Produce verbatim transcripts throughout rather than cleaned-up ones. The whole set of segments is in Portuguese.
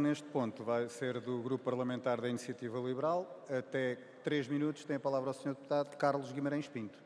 neste ponto vai ser do Grupo Parlamentar da Iniciativa Liberal. Até três minutos tem a palavra o senhor Deputado Carlos Guimarães Pinto.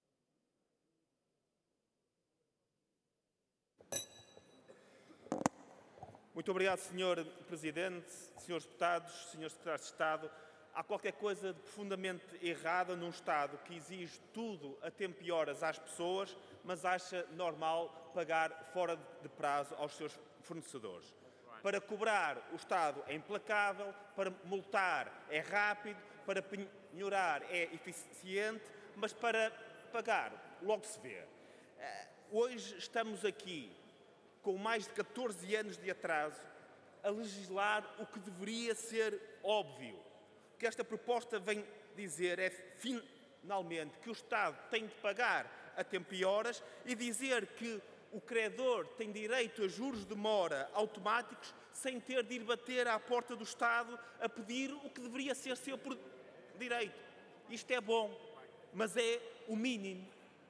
Muito obrigado, senhor Presidente, senhores Deputados, senhores Secretários de Estado. Há qualquer coisa de profundamente errada num Estado que exige tudo a tempo e horas às pessoas, mas acha normal pagar fora de prazo aos seus fornecedores. Para cobrar, o Estado é implacável, para multar é rápido, para penhorar é eficiente, mas para pagar logo se vê. Hoje estamos aqui, com mais de catorze anos de atraso, a legislar o que deveria ser óbvio. O que esta proposta vem dizer é, finalmente, que o Estado tem de pagar a tempo e horas e dizer que o credor tem direito a juros de mora automáticos sem ter de ir bater à porta do Estado a pedir o que deveria ser seu por direito. Isto é bom, mas é o mínimo.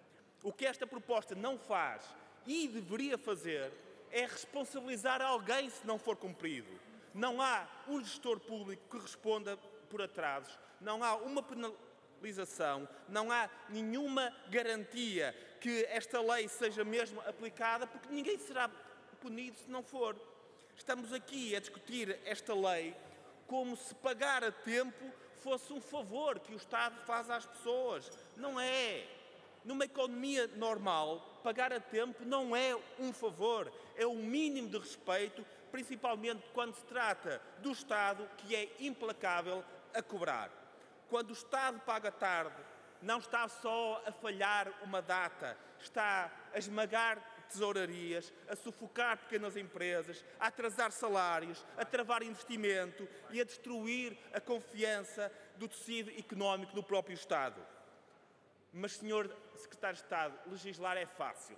O que esta proposta não faz e deveria fazer é responsabilizar alguém se não for cumprido. Não há um gestor público que responda por atrasos, não há uma penalização, não há nenhuma garantia que esta lei seja mesmo aplicada, porque ninguém será punido se não for. Estamos aqui a discutir esta lei como se pagar a tempo fosse um favor que o Estado faz às pessoas. Não é. Numa economia normal, pagar a tempo não é um favor, é um mínimo de respeito, principalmente quando se trata do Estado, que é implacável a cobrar. Quando o Estado paga tarde, não está só a falhar uma data, está a esmagar tesourarias, a sufocar pequenas empresas, a atrasar salários, a travar investimento e a destruir a confiança do tecido económico do próprio Estado. Mas, senhor Secretário de Estado, legislar é fácil.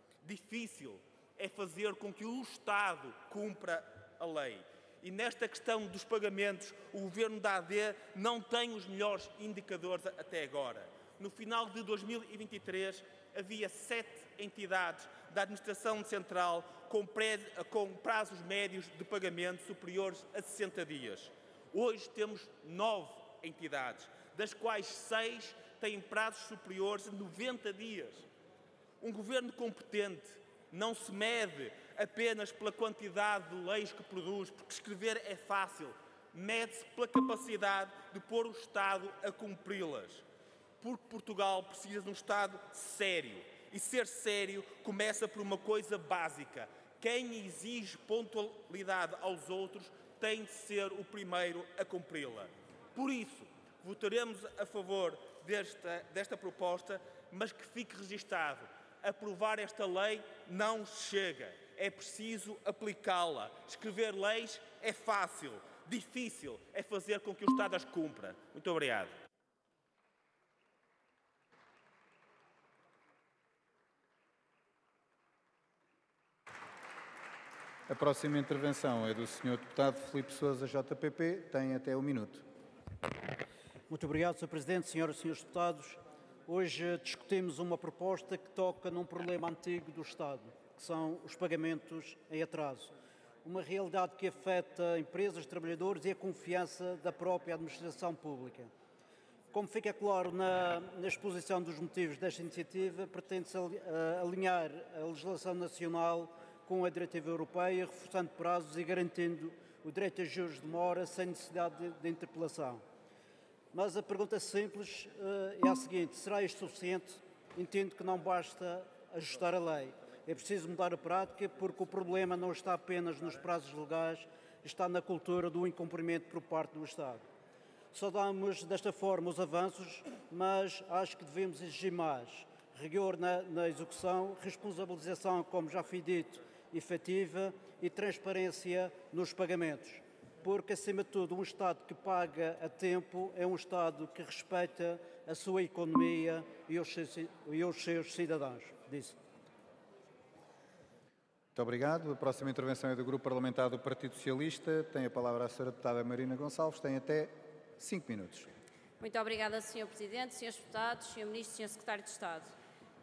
Difícil é fazer com que o Estado cumpra a lei. E nesta questão dos pagamentos, o Governo da A D não tem os melhores indicadores até agora. No final de dois mil e vinte e três, havia sete entidades da Administração Central com, pré, com prazos médios de pagamento superiores a sessenta dias. Hoje temos nove entidades, das quais seis têm prazos superiores a noventa dias. Um governo competente não se mede apenas pela quantidade de leis que produz, porque escrever é fácil. Mede-se pela capacidade de pôr o Estado a cumpri-las. Porque Portugal precisa de um Estado sério. E ser sério começa por uma coisa básica. Quem exige pontualidade aos outros tem de ser o primeiro a cumpri-la. Por isso, votaremos a favor desta, desta proposta, mas que fique registado. Aprovar esta lei não chega. É preciso aplicá-la. Escrever leis é fácil. Difícil é fazer com que o Estado as cumpra. Muito obrigado. A próxima intervenção é do senhor Deputado Filipe Sousa, J P P. Tem até um minuto. Muito obrigado, senhor Presidente, senhoras e senhores deputados. Hoje discutimos uma proposta que toca num problema antigo do Estado, que são os pagamentos em atraso. Uma realidade que afeta empresas, trabalhadores e a confiança da própria administração pública. Como fica claro na, na exposição dos motivos desta iniciativa, pretende-se alinhar a legislação nacional com a diretiva europeia, reforçando prazos e garantindo o direito a juros de mora sem necessidade de, de interpelação. Mas a pergunta simples uh, é a seguinte: será isto suficiente? Entendo que não basta ajustar a lei. É preciso mudar a prática, porque o problema não está apenas nos prazos legais, está na cultura do incumprimento por parte do Estado. Saudamos desta forma os avanços, mas acho que devemos exigir mais. Rigor na, na execução, responsabilização, como já foi dito, efetiva e transparência nos pagamentos. Porque, acima de tudo, um Estado que paga a tempo é um Estado que respeita a sua economia e os seus, e os seus cidadãos. Disse. Muito obrigado. A próxima intervenção é do Grupo Parlamentar do Partido Socialista. Tem a palavra a senhora Deputada Marina Gonçalves. Tem até cinco minutos. Muito obrigada, senhor Presidente, senhores Deputados, senhor Ministro, senhor Secretário de Estado.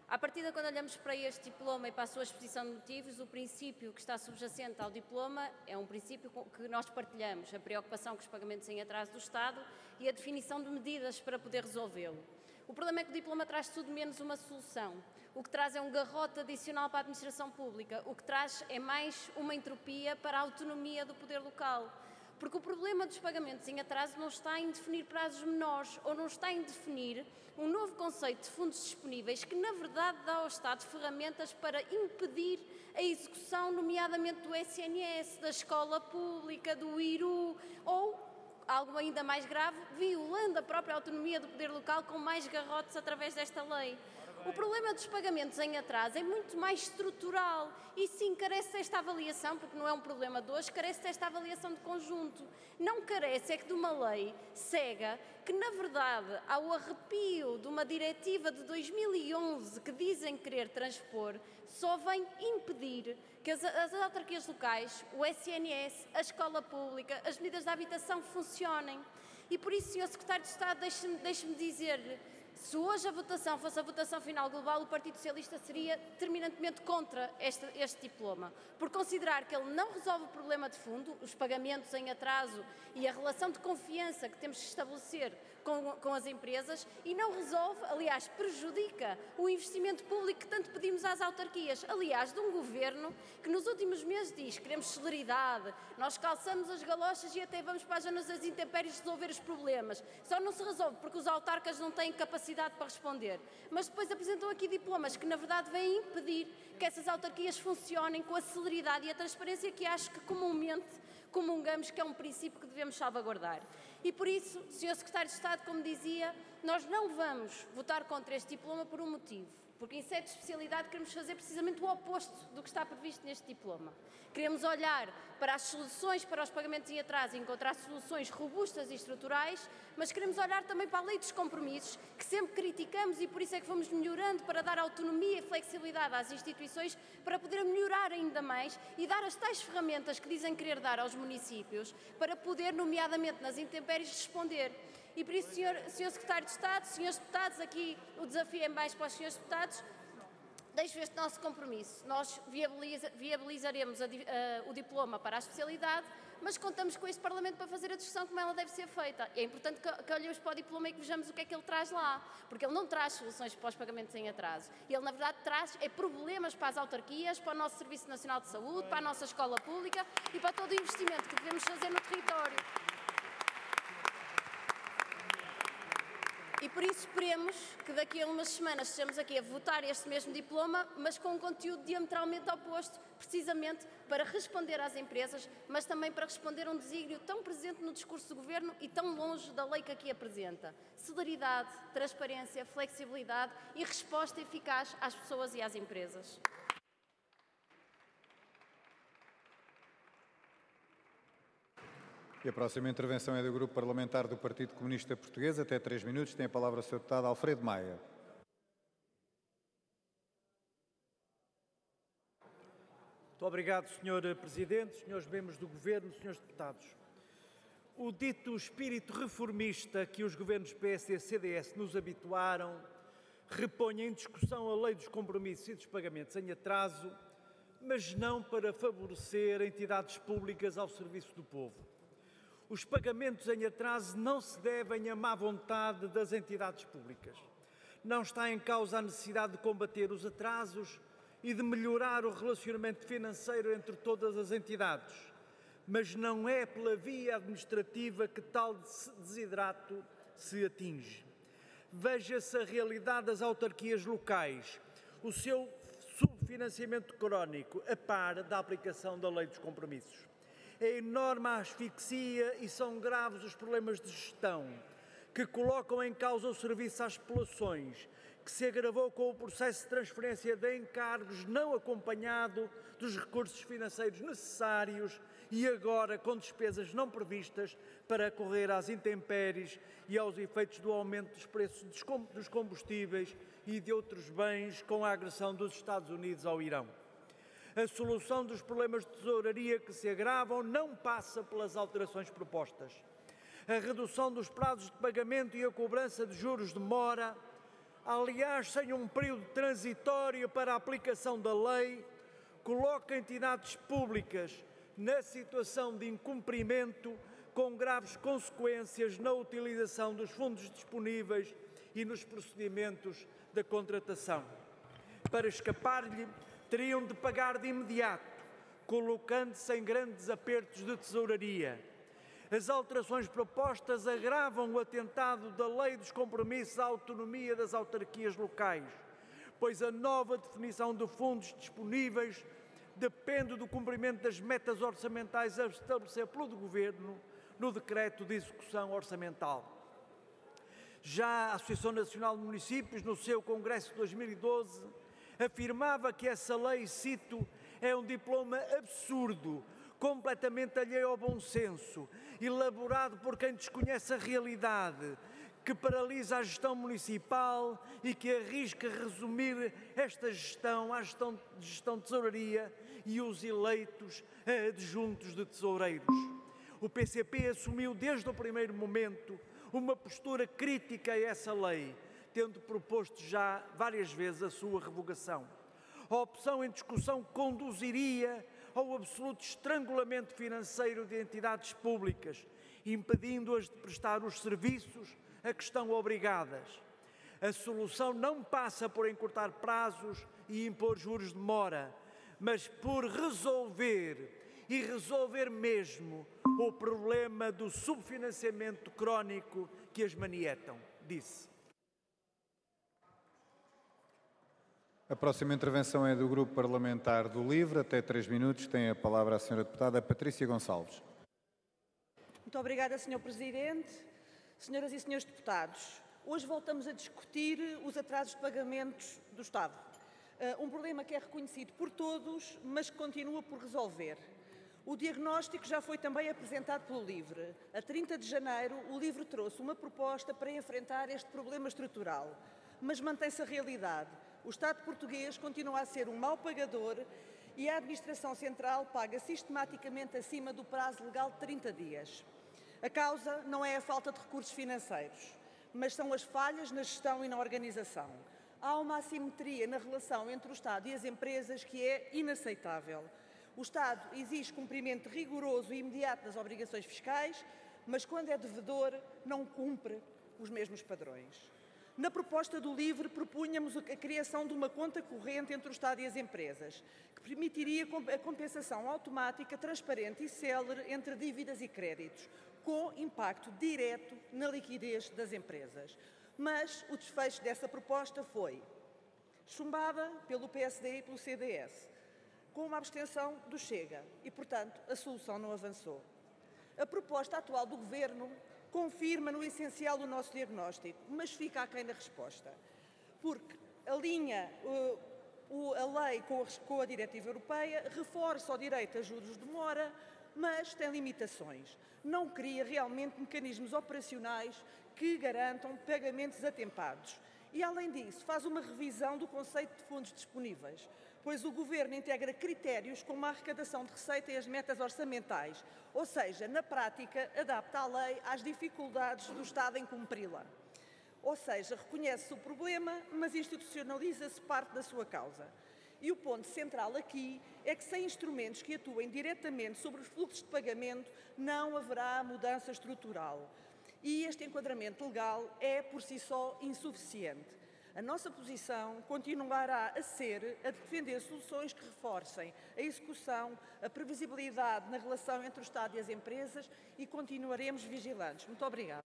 À partida, quando olhamos para este diploma e para a sua exposição de motivos, o princípio que está subjacente ao diploma é um princípio que nós partilhamos, a preocupação com os pagamentos em atraso do Estado e a definição de medidas para poder resolvê-lo. O problema é que o diploma traz tudo menos uma solução. O que traz é um garrote adicional para a administração pública, o que traz é mais uma entropia para a autonomia do poder local. Porque o problema dos pagamentos em atraso não está em definir prazos menores ou não está em definir um novo conceito de fundos disponíveis que, na verdade, dá ao Estado ferramentas para impedir a execução, nomeadamente do S N S, da escola pública, do I R U ou, algo ainda mais grave, violando a própria autonomia do poder local com mais garrotes através desta lei. O problema dos pagamentos em atraso é muito mais estrutural e sim carece desta avaliação, porque não é um problema de hoje, carece desta avaliação de conjunto. Não carece é que de uma lei cega que, na verdade, ao arrepio de uma diretiva de dois mil e onze que dizem querer transpor, só vem impedir que as, as autarquias locais, o S N S, a escola pública, as medidas de habitação funcionem. E por isso, senhor Secretário de Estado, deixe-me deixe-me dizer-lhe, se hoje a votação fosse a votação final global, o Partido Socialista seria terminantemente contra este, este diploma, por considerar que ele não resolve o problema de fundo, os pagamentos em atraso e a relação de confiança que temos que estabelecer com, com as empresas e não resolve, aliás, prejudica o investimento público que tanto pedimos às autarquias. Aliás, de um governo que nos últimos meses diz que queremos celeridade, nós calçamos as galochas e até vamos para as zonas das intempéries resolver os problemas. Só não se resolve porque os autarcas não têm capacidade para responder. Mas depois apresentam aqui diplomas que, na verdade, vêm impedir que essas autarquias funcionem com a celeridade e a transparência que acho que comumente comungamos que é um princípio que devemos salvaguardar. E por isso, senhor Secretário de Estado, como dizia, nós não vamos votar contra este diploma por um motivo. Porque em sede de especialidade queremos fazer precisamente o oposto do que está previsto neste diploma. Queremos olhar para as soluções para os pagamentos em atraso e encontrar soluções robustas e estruturais, mas queremos olhar também para a lei dos compromissos, que sempre criticamos e por isso é que fomos melhorando para dar autonomia e flexibilidade às instituições para poder melhorar ainda mais e dar as tais ferramentas que dizem querer dar aos municípios para poder, nomeadamente nas intempéries, responder. E por isso, senhor, senhor Secretário de Estado, senhores deputados, aqui o desafio é mais para os senhores deputados, deixo este nosso compromisso. Nós viabiliza, viabilizaremos a, a, o diploma para a especialidade, mas contamos com este Parlamento para fazer a discussão como ela deve ser feita. É importante que, que olhemos para o diploma e que vejamos o que é que ele traz lá, porque ele não traz soluções para os pagamentos em atraso. Ele, na verdade, traz é problemas para as autarquias, para o nosso Serviço Nacional de Saúde, para a nossa escola pública e para todo o investimento que devemos fazer no território. E por isso esperemos que daqui a umas semanas estejamos aqui a votar este mesmo diploma, mas com um conteúdo diametralmente oposto, precisamente para responder às empresas, mas também para responder a um desígnio tão presente no discurso do Governo e tão longe da lei que aqui apresenta. Celeridade, transparência, flexibilidade e resposta eficaz às pessoas e às empresas. E a próxima intervenção é do Grupo Parlamentar do Partido Comunista Português. Até três minutos. Tem a palavra o senhor deputado Alfredo Maia. Muito obrigado, senhor Presidente, senhores membros do Governo, senhores deputados. O dito espírito reformista que os governos P S D e C D S nos habituaram repõe em discussão a lei dos compromissos e dos pagamentos em atraso, mas não para favorecer entidades públicas ao serviço do povo. Os pagamentos em atraso não se devem à má vontade das entidades públicas. Não está em causa a necessidade de combater os atrasos e de melhorar o relacionamento financeiro entre todas as entidades, mas não é pela via administrativa que tal desidrato se atinge. Veja-se a realidade das autarquias locais, o seu subfinanciamento crónico a par da aplicação da lei dos compromissos. É enorme a asfixia e são graves os problemas de gestão que colocam em causa o serviço às populações, que se agravou com o processo de transferência de encargos não acompanhado dos recursos financeiros necessários e agora com despesas não previstas para correr às intempéries e aos efeitos do aumento dos preços dos combustíveis e de outros bens com a agressão dos Estados Unidos ao Irão. A solução dos problemas de tesouraria que se agravam não passa pelas alterações propostas. A redução dos prazos de pagamento e a cobrança de juros de mora aliás sem um período transitório para a aplicação da lei, coloca entidades públicas na situação de incumprimento com graves consequências na utilização dos fundos disponíveis e nos procedimentos da contratação. Para escapar-lhe, teriam de pagar de imediato, colocando-se em grandes apertos de tesouraria. As alterações propostas agravam o atentado da Lei dos Compromissos à autonomia das autarquias locais, pois a nova definição de fundos disponíveis depende do cumprimento das metas orçamentais a estabelecer pelo Governo no Decreto de Execução Orçamental. Já a Associação Nacional de Municípios, no seu Congresso de dois mil e doze, afirmava que essa lei, cito, é um diploma absurdo, completamente alheio ao bom senso, elaborado por quem desconhece a realidade, que paralisa a gestão municipal e que arrisca resumir esta gestão à gestão, gestão de tesouraria e os eleitos a adjuntos de tesoureiros. O P C P assumiu desde o primeiro momento uma postura crítica a essa lei, tendo proposto já várias vezes a sua revogação. A opção em discussão conduziria ao absoluto estrangulamento financeiro de entidades públicas, impedindo-as de prestar os serviços a que estão obrigadas. A solução não passa por encurtar prazos e impor juros de mora, mas por resolver, e resolver mesmo, o problema do subfinanciamento crónico que as manietam, disse. A próxima intervenção é do Grupo Parlamentar do LIVRE. Até três minutos. Tem a palavra a senhora deputada Patrícia Gonçalves. Muito obrigada, senhor Presidente. Senhoras e senhores deputados, hoje voltamos a discutir os atrasos de pagamentos do Estado. Um problema que é reconhecido por todos, mas que continua por resolver. O diagnóstico já foi também apresentado pelo LIVRE. A trinta de janeiro, o LIVRE trouxe uma proposta para enfrentar este problema estrutural, mas mantém-se a realidade. O Estado português continua a ser um mau pagador e a Administração Central paga sistematicamente acima do prazo legal de trinta dias. A causa não é a falta de recursos financeiros, mas são as falhas na gestão e na organização. Há uma assimetria na relação entre o Estado e as empresas que é inaceitável. O Estado exige cumprimento rigoroso e imediato das obrigações fiscais, mas quando é devedor não cumpre os mesmos padrões. Na proposta do LIVRE, propunhamos a criação de uma conta corrente entre o Estado e as empresas, que permitiria a compensação automática, transparente e célere entre dívidas e créditos, com impacto direto na liquidez das empresas. Mas o desfecho dessa proposta foi chumbada pelo P S D e pelo C D S, com uma abstenção do Chega e, portanto, a solução não avançou. A proposta atual do Governo confirma no essencial o nosso diagnóstico, mas fica aquém da resposta, porque alinha uh, o, a lei com a, com a diretiva europeia, reforça o direito a juros de mora, mas tem limitações. Não cria realmente mecanismos operacionais que garantam pagamentos atempados. E, além disso, faz uma revisão do conceito de fundos disponíveis, pois o Governo integra critérios como a arrecadação de receita e as metas orçamentais, ou seja, na prática, adapta a lei às dificuldades do Estado em cumpri-la. Ou seja, reconhece-se o problema, mas institucionaliza-se parte da sua causa. E o ponto central aqui é que, sem instrumentos que atuem diretamente sobre os fluxos de pagamento, não haverá mudança estrutural. E este enquadramento legal é, por si só, insuficiente. A nossa posição continuará a ser a defender soluções que reforcem a execução, a previsibilidade na relação entre o Estado e as empresas e continuaremos vigilantes. Muito obrigada.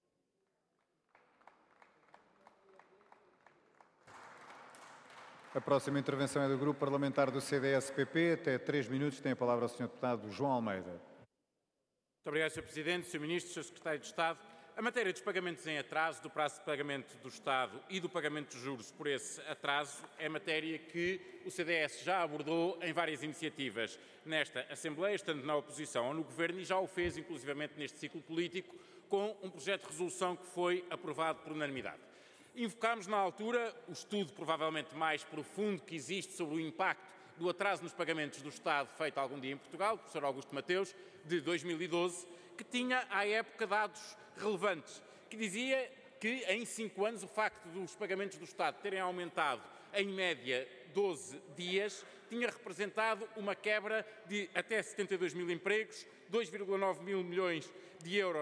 A próxima intervenção é do Grupo Parlamentar do C D S P P. Até três minutos. Tem a palavra o senhor deputado João Almeida. Muito obrigado, senhor Presidente, senhor Ministro, senhor Secretário de Estado. A matéria dos pagamentos em atraso, do prazo de pagamento do Estado e do pagamento de juros por esse atraso é matéria que o C D S já abordou em várias iniciativas nesta Assembleia, estando na oposição ou no Governo, e já o fez inclusivamente neste ciclo político com um projeto de resolução que foi aprovado por unanimidade. Invocámos na altura o estudo provavelmente mais profundo que existe sobre o impacto do atraso nos pagamentos do Estado feito algum dia em Portugal, o professor Augusto Mateus, de dois mil e doze, que tinha à época dados relevantes, que dizia que em cinco anos o facto dos pagamentos do Estado terem aumentado em média doze dias tinha representado uma quebra de até setenta e dois mil empregos, dois vírgula nove mil milhões de euros